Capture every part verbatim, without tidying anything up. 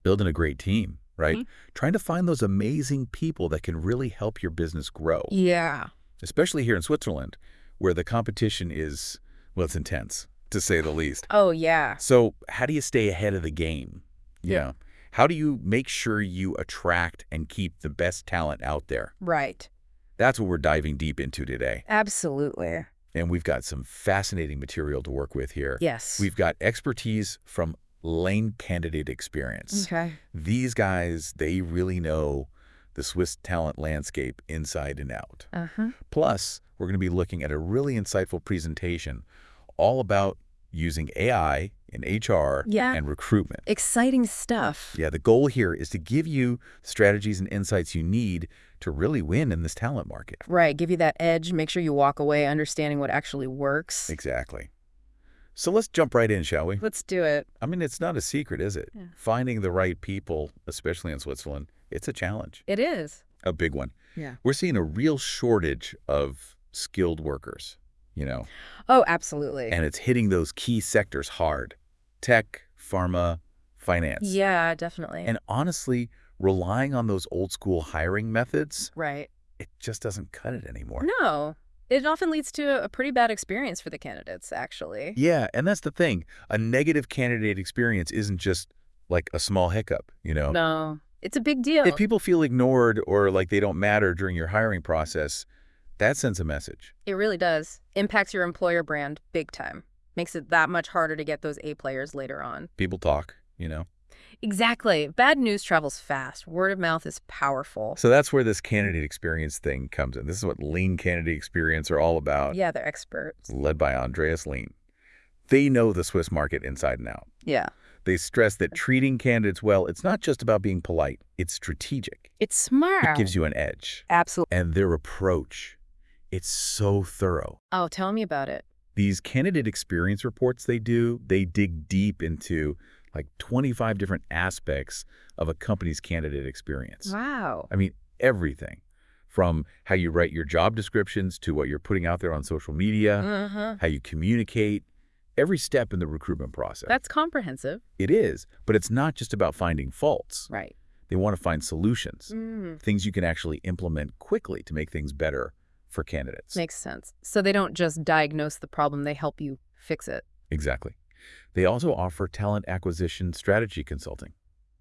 Building a great team, right? Hmm? Trying to find those amazing people that can really help your business grow, Yeah. especially here in Switzerland, where the competition is, well, it's intense, to say the least. Oh, yeah. So how do you stay ahead of the game? You Yeah. know, how do you make sure you attract and keep the best talent out there? Right. That's what we're diving deep into today. Absolutely. And we've got some fascinating material to work with here. Yes. We've got expertise from Lane Candidate Experience. Okay. These guys, they really know the Swiss talent landscape inside and out. Uh-huh. Plus, we're going to be looking at a really insightful presentation all about using A I in H R Yeah. and recruitment. Exciting stuff. Yeah, the goal here is to give you strategies and insights you need to really win in this talent market. Right. Give you that edge. Make sure you walk away understanding what actually works. Exactly. So let's jump right in, shall we? Let's do it. I mean, it's not a secret, is it? Yeah. Finding the right people, especially in Switzerland, it's a challenge, It is. a big one. Yeah. We're seeing a real shortage of skilled workers, you know, Oh, absolutely. and it's hitting those key sectors hard: tech, pharma, finance. Yeah, definitely. And honestly, relying on those old school hiring methods, right. it just doesn't cut it anymore. No. It often leads to a pretty bad experience for the candidates, actually. Yeah, and that's the thing. A negative candidate experience isn't just like a small hiccup, you know? No. It's a big deal. If people feel ignored or like they don't matter during your hiring process, that sends a message. It really does. Impacts your employer brand big time. Makes it that much harder to get those A players later on. People talk, you know? Exactly. Bad news travels fast. Word of mouth is powerful. So that's where this candidate experience thing comes in. This is what Lean Candidate Experience are all about, Yeah, they're experts. led by Andreas Lean. They know the Swiss market inside and out. Yeah. They stress that treating candidates well, it's not just about being polite, it's strategic. It's smart. It gives you an edge. Absolutely. And their approach, it's so thorough. Oh, tell me about it. These candidate experience reports they do, they dig deep into like twenty-five different aspects of a company's candidate experience. Wow. I mean, everything from how you write your job descriptions to what you're putting out there on social media, Uh-huh. how you communicate, every step in the recruitment process. That's comprehensive. It is, but it's not just about finding faults. Right. They want to find solutions, Mm. things you can actually implement quickly to make things better for candidates. Makes sense. So they don't just diagnose the problem, they help you fix it. Exactly. They also offer talent acquisition strategy consulting.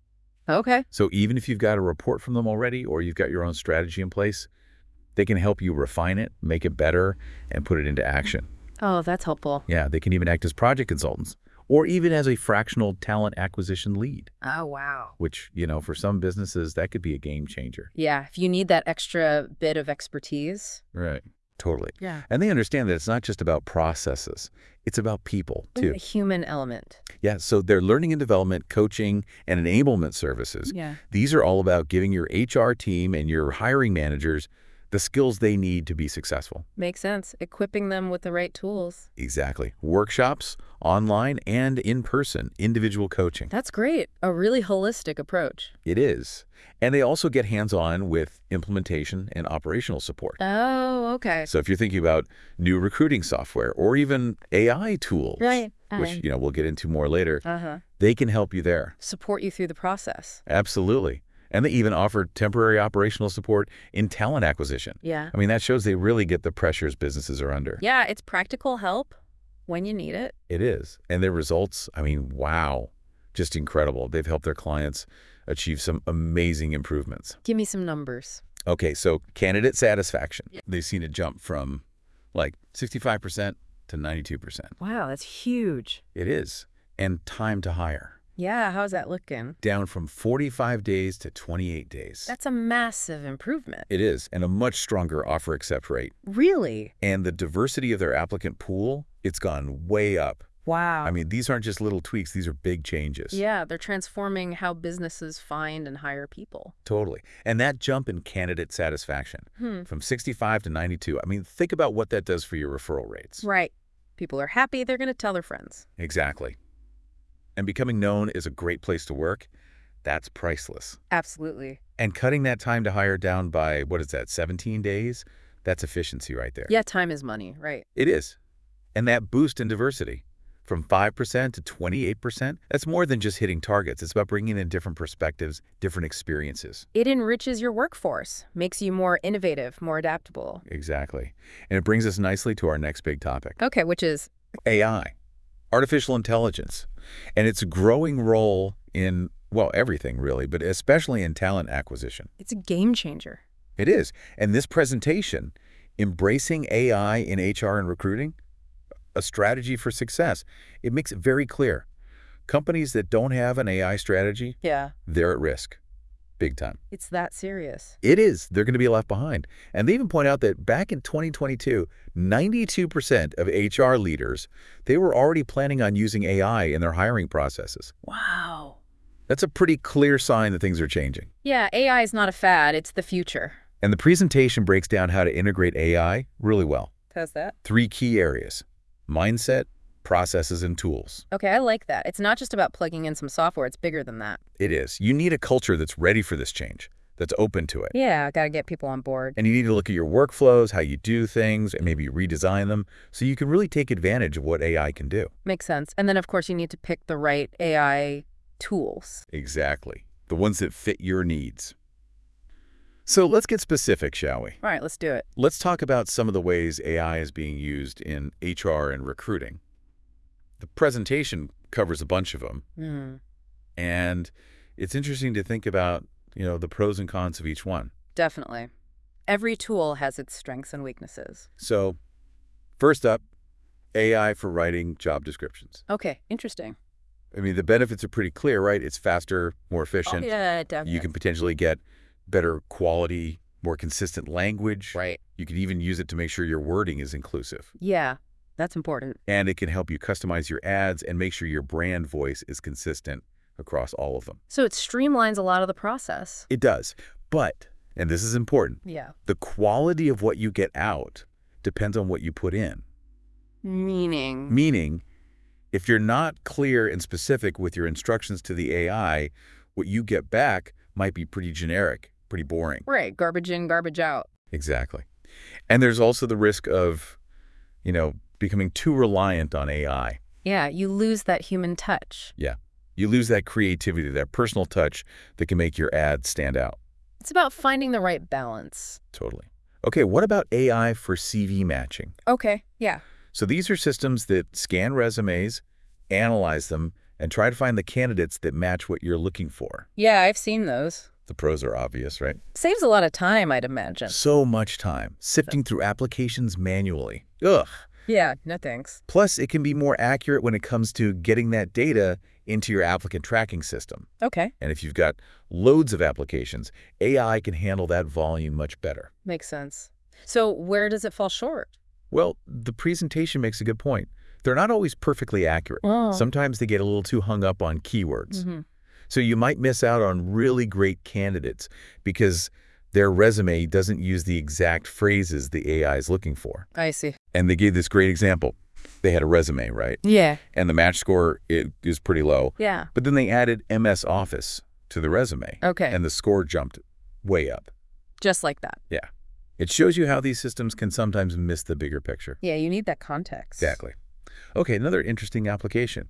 Okay. So even if you've got a report from them already or you've got your own strategy in place, they can help you refine it, make it better, and put it into action. Oh, that's helpful. Yeah, they can even act as project consultants or even as a fractional talent acquisition lead, Oh, wow. which, you know, for some businesses, that could be a game changer. Yeah, if you need that extra bit of expertise. Right. Totally. Yeah. And they understand that it's not just about processes. It's about people, too. A human element. Yeah, so their learning and development, coaching, and enablement services, Yeah. these are all about giving your H R team and your hiring managers the skills they need to be successful. Makes sense. Equipping them with the right tools. Exactly. Workshops, online and in person, individual coaching. That's great. A really holistic approach. It is. And they also get hands-on with implementation and operational support. Oh, okay. So if you're thinking about new recruiting software or even A I tools, Right. which, you know, we'll get into more later, Uh-huh. they can help you there. Support you through the process. Absolutely. And they even offer temporary operational support in talent acquisition. Yeah. I mean, that shows they really get the pressures businesses are under. Yeah, it's practical help when you need it. It is. And their results, I mean, wow, just incredible. They've helped their clients achieve some amazing improvements. Give me some numbers. Okay, so candidate satisfaction. Yeah. They've seen it jump from like sixty-five percent to ninety-two percent. Wow, that's huge. It is. And time to hire, Yeah, how's that looking? down from forty-five days to twenty-eight days. That's a massive improvement. It is, and a much stronger offer accept rate. Really? And the diversity of their applicant pool, it's gone way up. Wow. I mean, these aren't just little tweaks, these are big changes. Yeah, they're transforming how businesses find and hire people. Totally. And that jump in candidate satisfaction Hmm. from sixty-five to ninety-two, I mean, think about what that does for your referral rates. Right. People are happy, they're going to tell their friends. Exactly. And becoming known as a great place to work, that's priceless. Absolutely. And cutting that time to hire down by, what is that, seventeen days? That's efficiency right there. Yeah, time is money, right. It is. And that boost in diversity from five percent to twenty-eight percent. That's more than just hitting targets. It's about bringing in different perspectives, different experiences. It enriches your workforce, makes you more innovative, more adaptable. Exactly. And it brings us nicely to our next big topic. Okay, which is? A I, artificial intelligence, and its growing role in, well, everything really, but especially in talent acquisition. It's a game changer. It is. And this presentation, Embracing A I in H R and Recruiting, a strategy for success, it makes it very clear. Companies that don't have an A I strategy, Yeah. they're at risk. Big time. It's that serious. It is. They're going to be left behind. And they even point out that back in twenty twenty-two, ninety-two percent of H R leaders, they were already planning on using A I in their hiring processes. Wow. That's a pretty clear sign that things are changing. Yeah, A I is not a fad, it's the future. And the presentation breaks down how to integrate A I really well. How's that? Three key areas: mindset, processes, and tools. Okay, I like that. It's not just about plugging in some software, it's bigger than that. It is. You need a culture that's ready for this change, that's open to it. Yeah, got to get people on board. And you need to look at your workflows, how you do things, and maybe redesign them so you can really take advantage of what A I can do. Makes sense. And then, of course, you need to pick the right A I tools. Exactly. The ones that fit your needs. So let's get specific, shall we? All right, let's do it. Let's talk about some of the ways A I is being used in H R and recruiting. The presentation covers a bunch of them, Mm, and it's interesting to think about, you know, the pros and cons of each one. definitely. Every tool has its strengths and weaknesses. So first up, A I for writing job descriptions. Okay, interesting. I mean, the benefits are pretty clear, right? It's faster, more efficient. Oh, yeah, definitely. You can potentially get better quality, more consistent language. Right. You can even use it to make sure your wording is inclusive. Yeah, that's important. And it can help you customize your ads and make sure your brand voice is consistent across all of them. So it streamlines a lot of the process. It does. But, and this is important, Yeah. the quality of what you get out depends on what you put in. Meaning? Meaning, if you're not clear and specific with your instructions to the A I, what you get back might be pretty generic, pretty boring. Right, garbage in, garbage out. Exactly. And there's also the risk of, you know, becoming too reliant on A I. Yeah, you lose that human touch. Yeah. You lose that creativity, that personal touch that can make your ad stand out. It's about finding the right balance. Totally. Okay, what about A I for C V matching? Okay, yeah. So these are systems that scan resumes, analyze them, and try to find the candidates that match what you're looking for. Yeah, I've seen those. The pros are obvious, right? Saves a lot of time, I'd imagine. So much time, sifting through applications manually. Ugh. Yeah, no thanks. Plus, it can be more accurate when it comes to getting that data into your applicant tracking system. Okay, And if you've got loads of applications, A I can handle that volume much better. makes sense. So where does it fall short? Well, the presentation makes a good point. They're not always perfectly accurate. Oh. Sometimes they get a little too hung up on keywords. Mm-hmm. So you might miss out on really great candidates because their resume doesn't use the exact phrases the A I is looking for. I see. And they gave this great example. They had a resume, right? Yeah. And the match score it is pretty low. Yeah. But then they added M S Office to the resume. Okay. And the score jumped way up. Just like that. Yeah. It shows you how these systems can sometimes miss the bigger picture. Yeah, you need that context. Exactly. Okay, another interesting application.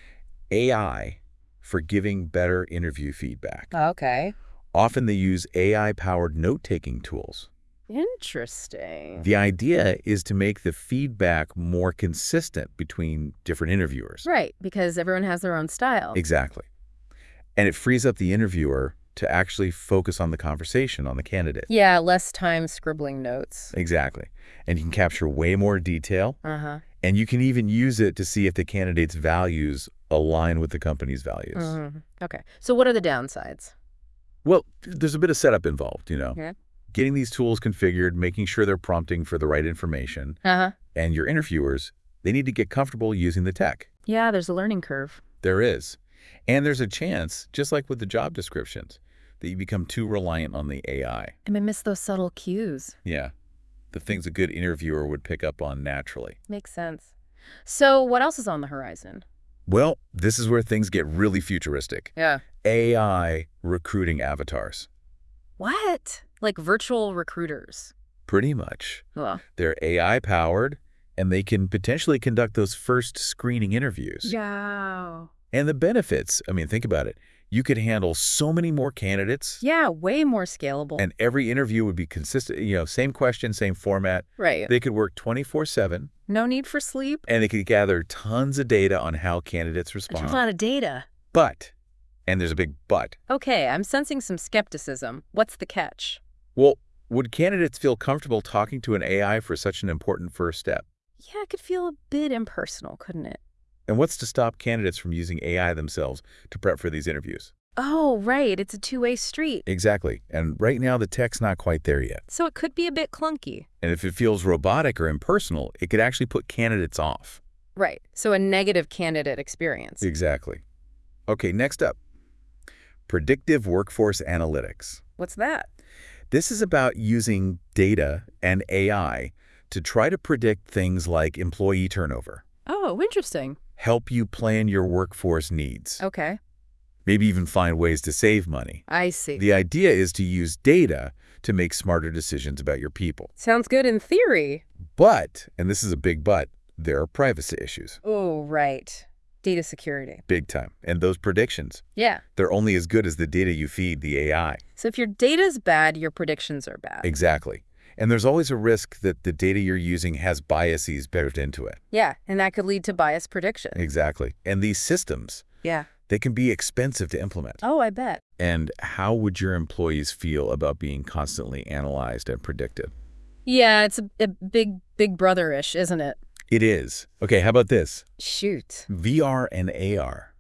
A I for giving better interview feedback. Okay. Often they use A I-powered note-taking tools. Interesting. The idea is to make the feedback more consistent between different interviewers. Right, because everyone has their own style. Exactly. And it frees up the interviewer to actually focus on the conversation, on the candidate. Yeah, less time scribbling notes. Exactly. And you can capture way more detail, Uh-huh. and you can even use it to see if the candidate's values align with the company's values. Mhm. Okay. So what are the downsides? Well, there's a bit of setup involved, you know. Yeah. Getting these tools configured, making sure they're prompting for the right information, Uh-huh. and your interviewers, they need to get comfortable using the tech. Yeah, there's a learning curve. There is. And there's a chance, just like with the job descriptions, that you become too reliant on the A I. I may miss those subtle cues. Yeah. The things a good interviewer would pick up on naturally. Makes sense. So what else is on the horizon? Well, this is where things get really futuristic. Yeah. A I recruiting avatars. What? Like virtual recruiters? Pretty much. Well, They're A I-powered, And they can potentially conduct those first screening interviews. Yeah. And the benefits, I mean, think about it. You could handle so many more candidates. Yeah, way more scalable. And every interview would be consistent, you know, same question, same format. Right. They could work twenty-four seven. No need for sleep. And they could gather tons of data on how candidates respond. There's a lot of data. But, and there's a big but. Okay, I'm sensing some skepticism. What's the catch? Well, would candidates feel comfortable talking to an A I for such an important first step? Yeah, it could feel a bit impersonal, couldn't it? And what's to stop candidates from using A I themselves to prep for these interviews? Oh, right. It's a two-way street. Exactly. And right now, the tech's not quite there yet. So it could be a bit clunky. And if it feels robotic or impersonal, it could actually put candidates off. Right. So a negative candidate experience. Exactly. Okay, next up. Predictive workforce analytics. What's that? This is about using data and A I to try to predict things like employee turnover. Oh, interesting. Help you plan your workforce needs. Okay. Maybe even find ways to save money. I see. The idea is to use data to make smarter decisions about your people. Sounds good in theory. But, and this is a big but, there are privacy issues. Oh, right. Data security. Big time. And those predictions, Yeah. they're only as good as the data you feed the A I. So if your data's bad, your predictions are bad. Exactly. And there's always a risk that the data you're using has biases built into it. Yeah, and that could lead to biased prediction. Exactly. And these systems, Yeah. they can be expensive to implement. Oh, I bet. And how would your employees feel about being constantly analyzed and predicted? Yeah, it's a, a big, big brother-ish, isn't it? It is. Okay, how about this? Shoot. V R and A R.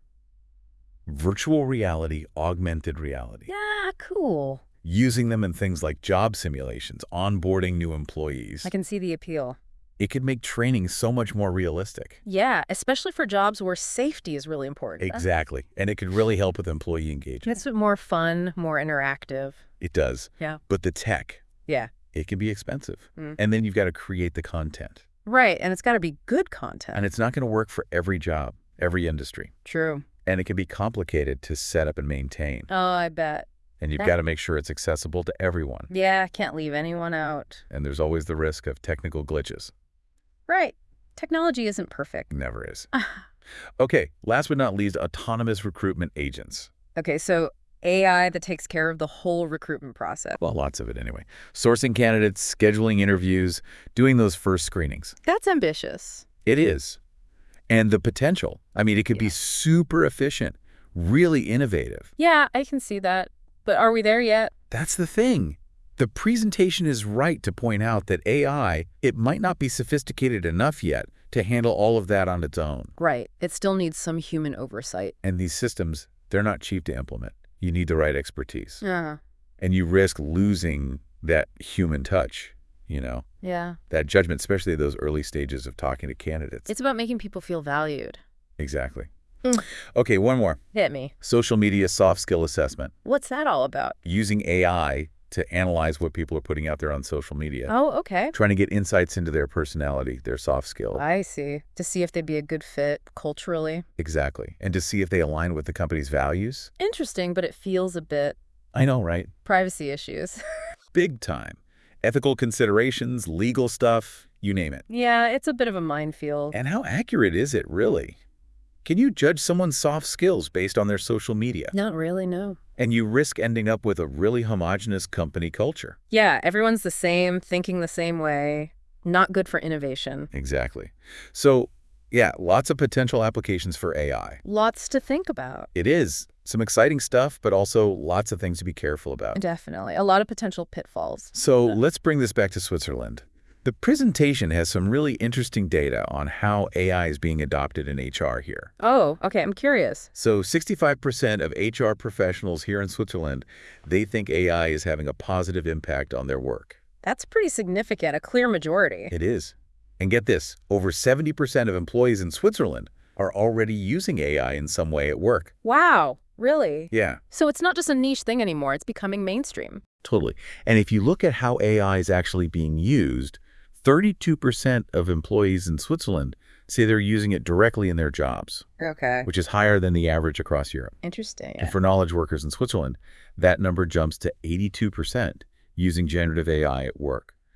Virtual reality, augmented reality. Yeah, cool. Using them in things like job simulations, onboarding new employees. I can see the appeal. It could make training so much more realistic. Yeah, especially for jobs where safety is really important. Exactly. And it could really help with employee engagement. It's more fun, more interactive. It does. Yeah. But the tech, Yeah. it can be expensive. Mm. And then you've got to create the content. Right, and it's got to be good content. And it's not going to work for every job, every industry. True. And it can be complicated to set up and maintain. Oh, I bet. And you've That- got to make sure it's accessible to everyone. Yeah, can't leave anyone out. And there's always the risk of technical glitches. Right. Technology isn't perfect. Never is. Okay, last but not least, autonomous recruitment agents. Okay, so A I that takes care of the whole recruitment process. Well, lots of it anyway. Sourcing candidates, scheduling interviews, doing those first screenings. That's ambitious. It is. And the potential, I mean, it could Yeah. be super efficient, really innovative. Yeah, I can see that. But are we there yet? That's the thing. The presentation is right to point out that A I, it might not be sophisticated enough yet to handle all of that on its own. Right. It still needs some human oversight. And these systems, they're not cheap to implement. You need the right expertise. Uh, And you risk losing that human touch, you know, yeah. that judgment, especially those early stages of talking to candidates. It's about making people feel valued. Exactly. Mm. Okay, one more. Hit me. Social media soft skill assessment. What's that all about? Using A I to analyze what people are putting out there on social media. Oh, okay. Trying to get insights into their personality, their soft skill. I see. To see if they'd be a good fit culturally. Exactly. And to see if they align with the company's values. Interesting, but it feels a bit I know, right? privacy issues. Big time. Ethical considerations, legal stuff, you name it. Yeah, it's a bit of a minefield. And how accurate is it, really? Can you judge someone's soft skills based on their social media? Not really, no. And you risk ending up with a really homogenous company culture. Yeah, everyone's the same, thinking the same way. Not good for innovation. Exactly. So, yeah, lots of potential applications for A I. Lots to think about. It is. Some exciting stuff, but also lots of things to be careful about. Definitely. A lot of potential pitfalls. So let's bring this back to Switzerland. The presentation has some really interesting data on how A I is being adopted in H R here. Oh, okay. I'm curious. So sixty-five percent of H R professionals here in Switzerland, they think A I is having a positive impact on their work. That's pretty significant, a clear majority. It is. And get this, over seventy percent of employees in Switzerland are already using A I in some way at work. Wow, really? Yeah, So it's not just a niche thing anymore, it's becoming mainstream. totally. And if you look at how A I is actually being used, thirty-two percent of employees in Switzerland say they're using it directly in their jobs, Okay. which is higher than the average across Europe. Interesting. And for knowledge workers in Switzerland, that number jumps to eighty-two percent using generative A I at work,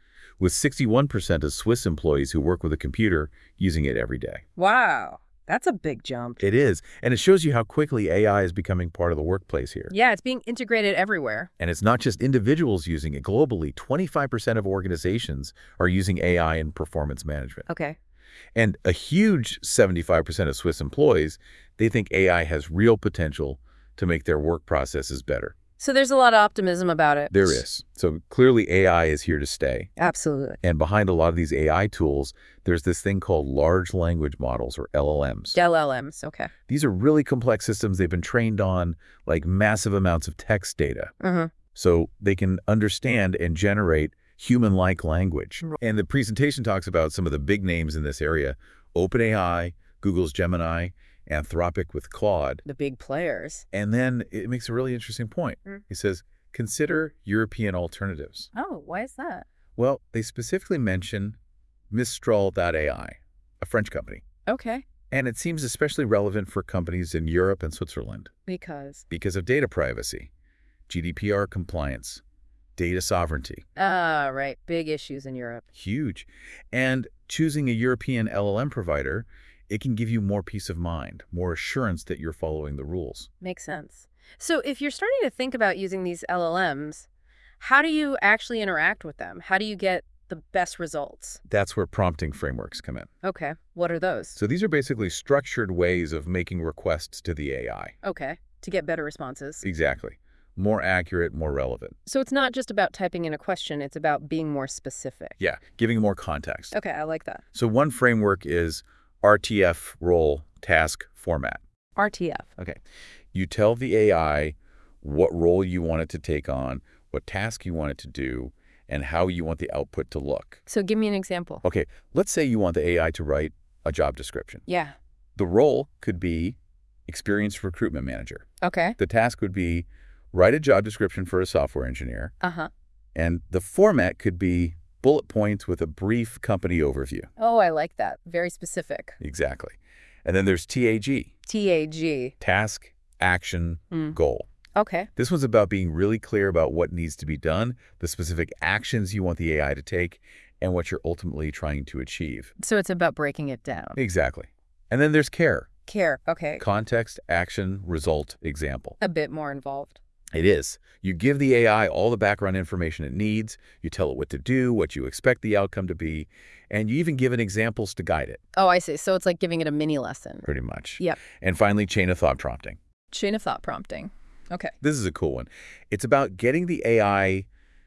with sixty-one percent of Swiss employees who work with a computer using it every day. Wow, that's a big jump. It is, and it shows you how quickly A I is becoming part of the workplace here. Yeah, it's being integrated everywhere. And it's not just individuals using it. Globally, twenty-five percent of organizations are using A I in performance management. Okay. And a huge seventy-five percent of Swiss employees, they think A I has real potential to make their work processes better. So there's a lot of optimism about it. There is. So clearly A I is here to stay. Absolutely. And behind a lot of these A I tools, there's this thing called large language models, or L L Ms. L L Ms, okay. These are really complex systems. They've been trained on like massive amounts of text data. Mm-hmm. So they can understand and generate human-like language. And the presentation talks about some of the big names in this area: OpenAI, Google's Gemini, Anthropic with Claude. The big players. And then it makes a really interesting point. Mm. He says, consider European alternatives. Oh, why is that? Well, they specifically mention Mistral dot A I, a French company. Okay. And it seems especially relevant for companies in Europe and Switzerland Because? because of data privacy, G D P R compliance, data sovereignty. Ah, right. Big issues in Europe. Huge. And choosing a European L L M provider, it can give you more peace of mind, more assurance that you're following the rules. Makes sense. So if you're starting to think about using these L L Ms, how do you actually interact with them? How do you get the best results? That's where prompting frameworks come in. Okay. What are those? So these are basically structured ways of making requests to the A I. Okay. To get better responses. Exactly. More accurate, more relevant. So it's not just about typing in a question, it's about being more specific. Yeah, giving more context. Okay, I like that. So one framework is R T F role task format. R T F. Okay. You tell the A I what role you want it to take on, what task you want it to do, and how you want the output to look. So give me an example. Okay, let's say you want the A I to write a job description. Yeah. The role could be experienced recruitment manager. Okay. The task would be write a job description for a software engineer. Uh-huh. And the format could be bullet points with a brief company overview. Oh, I like that. Very specific. Exactly. And then there's T A G. T A G. Task, action, Mm. goal. Okay. This one's about being really clear about what needs to be done, the specific actions you want the A I to take, and what you're ultimately trying to achieve. So it's about breaking it down. Exactly. And then there's care. Care. Okay. Context, action, result, example. A bit more involved. It is. You give the A I all the background information it needs, you tell it what to do, what you expect the outcome to be, and you even give it examples to guide it. Oh, I see. So it's like giving it a mini lesson. Pretty much. Yep. And finally, chain of thought prompting. Chain of thought prompting. Okay. This is a cool one. It's about getting the A I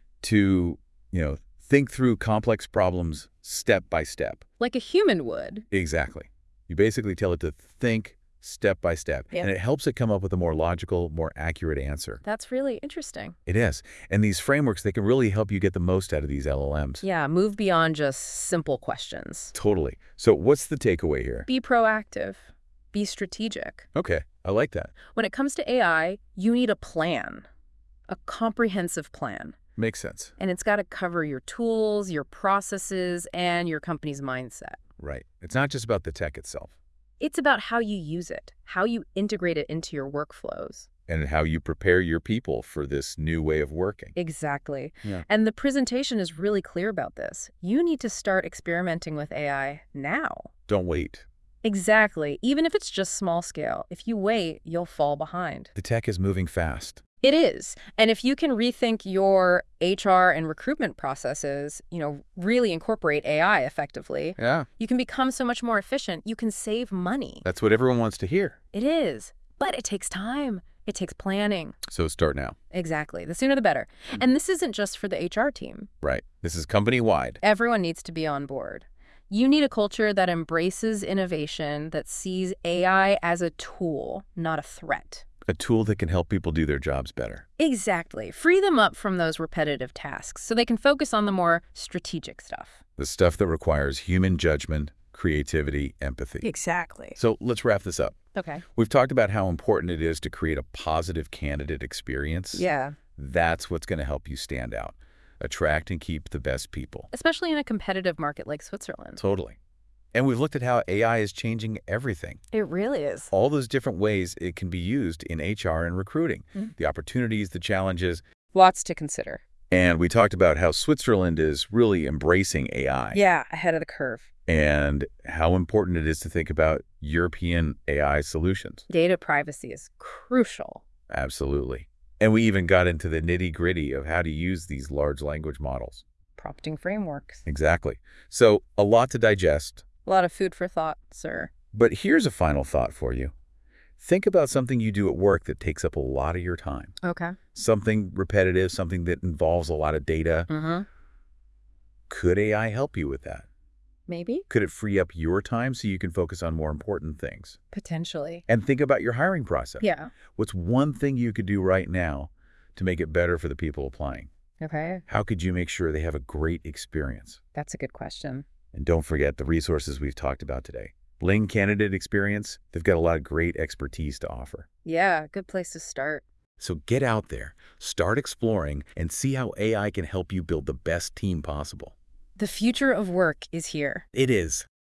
to, you know, think through complex problems step by step. Like a human would. Exactly. You basically tell it to think step by step, Yep. and it helps it come up with a more logical, more accurate answer. That's really interesting. It is. And these frameworks, they can really help you get the most out of these L L Ms. Yeah, move beyond just simple questions. Totally. So what's the takeaway here? Be proactive. Be strategic. Okay, I like that. When it comes to A I, you need a plan, a comprehensive plan. Makes sense. And it's got to cover your tools, your processes, and your company's mindset. Right. It's not just about the tech itself It's about how you use it, how you integrate it into your workflows. and how you prepare your people for this new way of working. Exactly. Yeah. And the presentation is really clear about this. You need to start experimenting with A I now. Don't wait. Exactly. Even if it's just small scale. If you wait, you'll fall behind. The tech is moving fast. It is. And if you can rethink your H R and recruitment processes, you know, really incorporate A I effectively, Yeah. you can become so much more efficient. You can save money. That's what everyone wants to hear. It is. But it takes time. It takes planning. So start now. Exactly. The sooner the better. And this isn't just for the H R team. Right. This is company-wide. Everyone needs to be on board. You need a culture that embraces innovation, that sees A I as a tool, not a threat. A tool that can help people do their jobs better. Exactly. Free them up from those repetitive tasks so they can focus on the more strategic stuff. The stuff that requires human judgment, creativity, empathy. Exactly. So let's wrap this up. Okay. We've talked about how important it is to create a positive candidate experience. Yeah. That's what's going to help you stand out. Attract and keep the best people. Especially in a competitive market like Switzerland. Totally. And we've looked at how A I is changing everything. It really is. All those different ways it can be used in H R and recruiting. Mm. The opportunities, the challenges. Lots to consider. And we talked about how Switzerland is really embracing A I. Yeah, ahead of the curve. And how important it is to think about European A I solutions. Data privacy is crucial. Absolutely. And we even got into the nitty-gritty of how to use these large language models. Prompting frameworks. Exactly. So a lot to digest. A lot of food for thought, sir. But here's a final thought for you. Think about something you do at work that takes up a lot of your time. Okay. Something repetitive, something that involves a lot of data. Mm-hmm. Could A I help you with that? Maybe? Could it free up your time so you can focus on more important things? Potentially. And think about your hiring process. Yeah. What's one thing you could do right now to make it better for the people applying? Okay. How could you make sure they have a great experience? That's a good question. And don't forget the resources we've talked about today. Ling Candidate Experience, they've got a lot of great expertise to offer. Yeah, good place to start. So get out there, start exploring, and see how A I can help you build the best team possible. The future of work is here. It is.